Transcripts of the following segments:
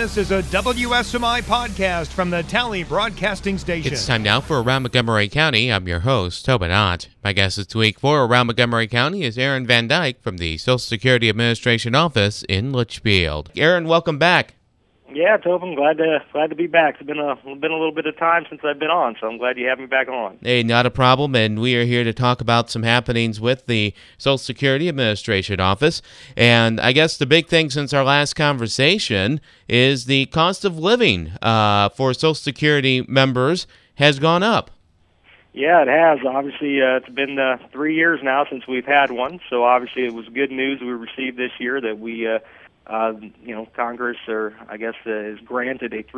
This is a WSMI podcast from the Tally Broadcasting Station. It's time now for Around Montgomery County. I'm your host, Tobin Ott. My guest this week for Around Montgomery County is Aaron Van Dyke from the Social Security Administration office in Litchfield. Aaron, welcome back. Yeah, Tobin, glad to be back. It's been a little bit of time since I've been on, so I'm glad you have me back on. Hey, not a problem, and we are here to talk about some happenings with the Social Security Administration office. And I guess the big thing since our last conversation is the cost of living for Social Security members has gone up. Yeah, it has. Obviously, it's been 3 years now since we've had one, so obviously it was good news we received this year that we Congress, is granted a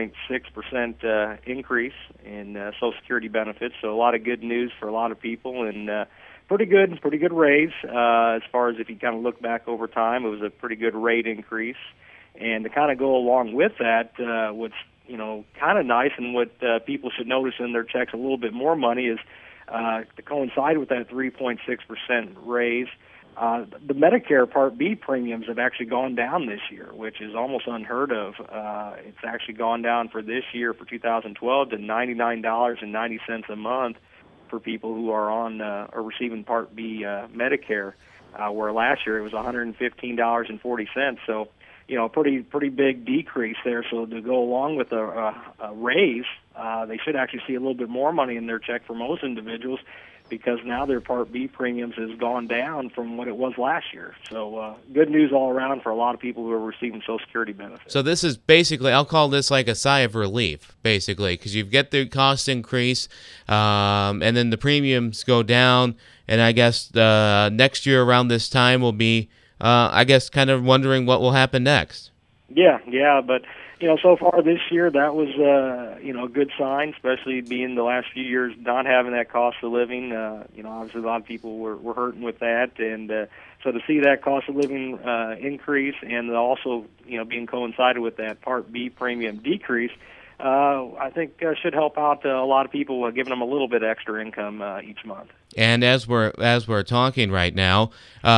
3.6% increase in Social Security benefits. So a lot of good news for a lot of people, and pretty good raise as far as if you kind of look back over time. It was a pretty good rate increase, and to kind of go along with that, what's kind of nice and what people should notice in their checks a little bit more money is to coincide with that 3.6% raise. The Medicare Part B premiums have actually gone down this year, which is almost unheard of. It's actually gone down for this year, for 2012, to $99.90 a month for people who are on or receiving Part B Medicare, where last year it was $115.40. So, pretty big decrease there. So to go along with a raise, they should actually see a little bit more money in their check for most individuals, because now their Part B premiums has gone down from what it was last year. So good news all around for a lot of people who are receiving Social Security benefits. So this is basically, I'll call this like a sigh of relief, basically, because you get the cost increase, and then the premiums go down, and I guess next year around this time will be, kind of wondering what will happen next. Yeah, but so far this year, that was, a good sign, especially being the last few years not having that cost of living. Obviously a lot of people were hurting with that. And so to see that cost of living increase and also, being coincided with that Part B premium decrease, I think should help out a lot of people, giving them a little bit extra income each month. And as we're talking right now,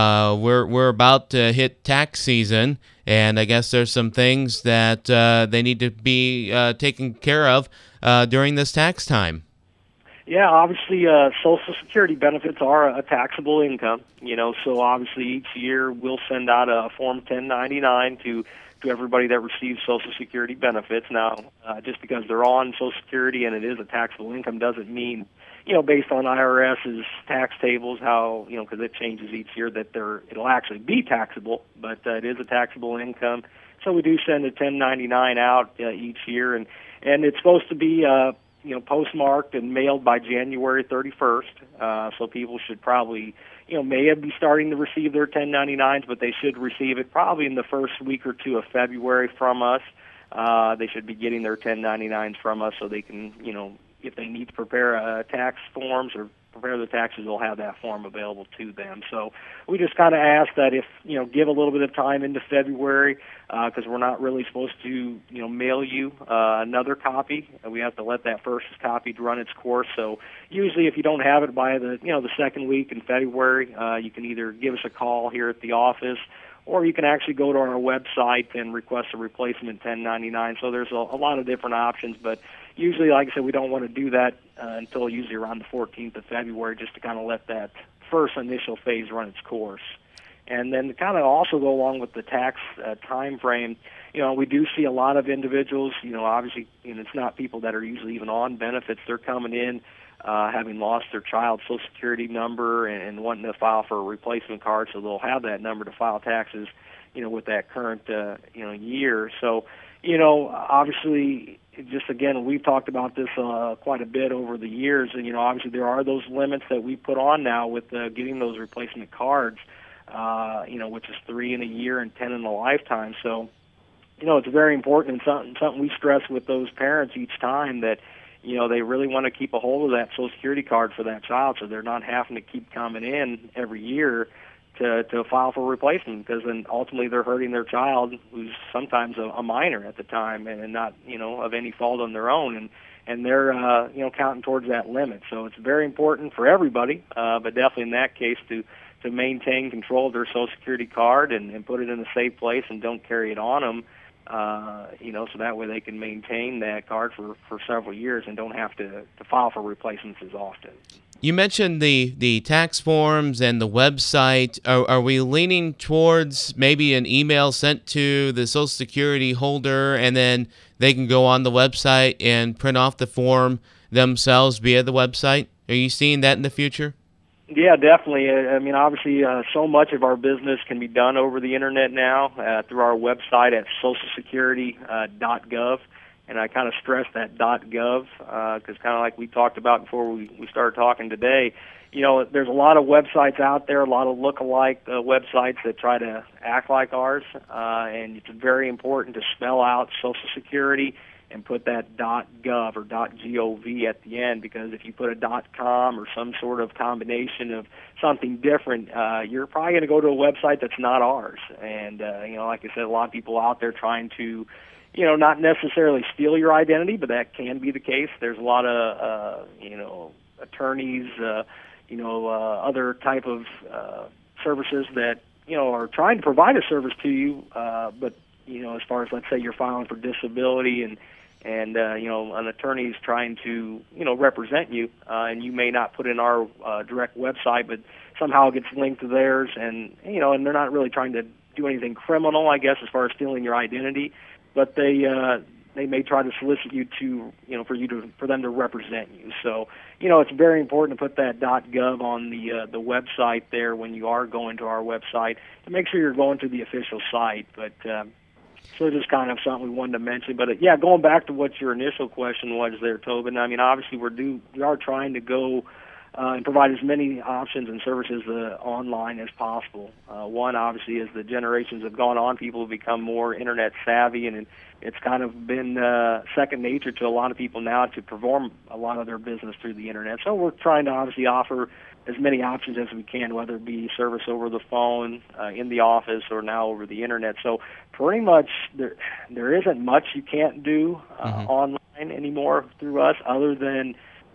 we're about to hit tax season, and I guess there's some things that they need to be taken care of during this tax time. Yeah, obviously, Social Security benefits are a taxable income. So obviously each year we'll send out a Form 1099 to everybody that receives Social Security benefits. Now, just because they're on Social Security and it is a taxable income doesn't mean, based on IRS's tax tables, how, because it changes each year, that it'll actually be taxable, but it is a taxable income. So we do send a 1099 out each year, and it's supposed to be, postmarked and mailed by January 31st. So people should probably, may be starting to receive their 1099s, but they should receive it probably in the first week or two of February from us. They should be getting their 1099s from us so they can, if they need to prepare tax forms or prepare the taxes, they'll have that form available to them. So we just kind of ask that if, give a little bit of time into February, because we're not really supposed to, mail you another copy. We have to let that first copy run its course. So usually if you don't have it by the second week in February, you can either give us a call here at the office, or you can actually go to our website and request a replacement 1099. So there's a lot of different options, but usually, like I said, we don't want to do that until usually around the 14th of February, just to kind of let that first initial phase run its course. And then to kind of also go along with the tax time frame, we do see a lot of individuals, obviously, it's not people that are usually even on benefits. They're coming in having lost their child's Social Security number and wanting to file for a replacement card, so they'll have that number to file taxes, with that current, year. So, obviously, just again, we've talked about this quite a bit over the years, and obviously there are those limits that we put on now with getting those replacement cards, which is 3 in a year and 10 in a lifetime. So, it's very important and something we stress with those parents each time, that they really want to keep a hold of that Social Security card for that child, so they're not having to keep coming in every year to file for replacement, because then ultimately they're hurting their child, who's sometimes a minor at the time and not of any fault on their own, and they're counting towards that limit. So it's very important for everybody, but definitely in that case to maintain control of their Social Security card and put it in a safe place and don't carry it on them. So that way they can maintain that card for several years and don't have to file for replacements as often. You mentioned the tax forms and the website. Are we leaning towards maybe an email sent to the Social Security holder and then they can go on the website and print off the form themselves via the website? Are you seeing that in the future? Yeah, definitely. I mean, obviously, so much of our business can be done over the Internet now through our website at socialsecurity.gov. And I kind of stress that .gov because kind of like we talked about before we started talking today, there's a lot of websites out there, a lot of look-alike websites that try to act like ours, and it's very important to spell out Social Security and put that .gov or .gov at the end, because if you put a .com or some sort of combination of something different, you're probably going to go to a website that's not ours. And, like I said, a lot of people out there trying to not necessarily steal your identity, but that can be the case. There's a lot of, attorneys, other type of services that, are trying to provide a service to you, but, as far as, let's say, you're filing for disability and an attorney is trying to, represent you, and you may not put in our direct website, but somehow it gets linked to theirs, and they're not really trying to do anything criminal, I guess, as far as stealing your identity. But they may try to solicit you to, for them to represent you. So, it's very important to put that .gov on the website there when you are going to our website to make sure you're going to the official site. But so just kind of something we wanted to mention. But going back to what your initial question was there, Tobin. I mean, obviously we are trying to go and provide as many options and services online as possible. One, obviously, as the generations have gone on, people have become more internet savvy, and it's kind of been second nature to a lot of people now to perform a lot of their business through the internet. So we're trying to obviously offer as many options as we can, whether it be service over the phone, in the office, or now over the internet. So pretty much there isn't much you can't do online anymore through us, other than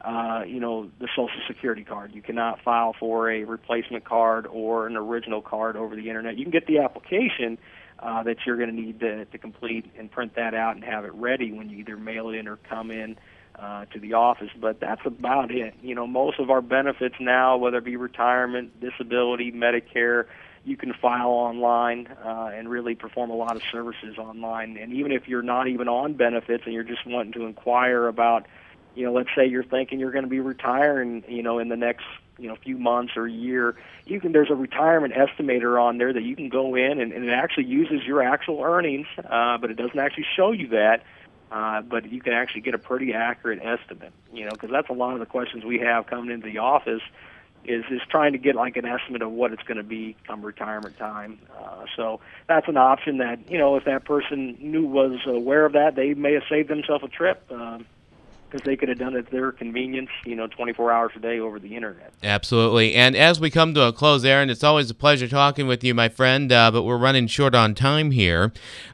the Social Security card. You cannot file for a replacement card or an original card over the internet. You can get the application that you're going to need to complete and print that out and have it ready when you either mail it in or come in to the office, but that's about it. Most of our benefits now, whether it be retirement, disability, Medicare, you can file online and really perform a lot of services online. And even if you're not even on benefits and you're just wanting to inquire about, let's say you're thinking you're going to be retiring, in the next, few months or year, there's a retirement estimator on there that you can go in and it actually uses your actual earnings, but it doesn't actually show you that. But you can actually get a pretty accurate estimate, because that's a lot of the questions we have coming into the office is trying to get like an estimate of what it's going to be come retirement time. So that's an option that, if that person was aware of that, they may have saved themselves a trip, because they could have done it at their convenience, 24 hours a day over the internet. Absolutely. And as we come to a close, Aaron, it's always a pleasure talking with you, my friend, but we're running short on time here.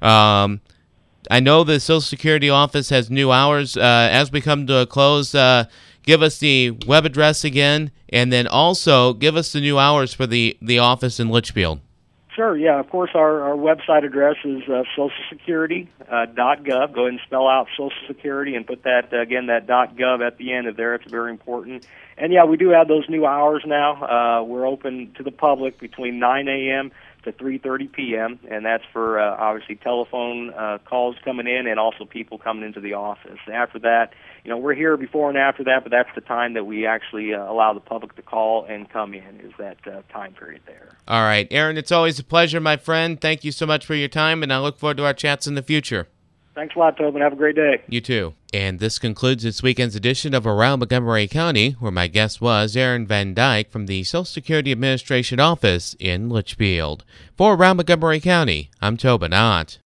I know the Social Security office has new hours. As we come to a close, give us the web address again, and then also give us the new hours for the office in Litchfield. Sure, yeah. Of course, our website address is socialsecurity.gov. Go ahead and spell out Social Security and put that, again, that .gov at the end of there. It's very important. And, yeah, we do have those new hours now. We're open to the public between 9 a.m. to 3:30 p.m., and that's for, obviously, telephone calls coming in and also people coming into the office. After that, we're here before and after that, but that's the time that we actually allow the public to call and come in, is that time period there. All right. Aaron, it's always a pleasure, my friend. Thank you so much for your time, and I look forward to our chats in the future. Thanks a lot, Tobin. Have a great day. You too. And this concludes this weekend's edition of Around Montgomery County, where my guest was Aaron Van Dyke from the Social Security Administration Office in Litchfield. For Around Montgomery County, I'm Tobin Ott.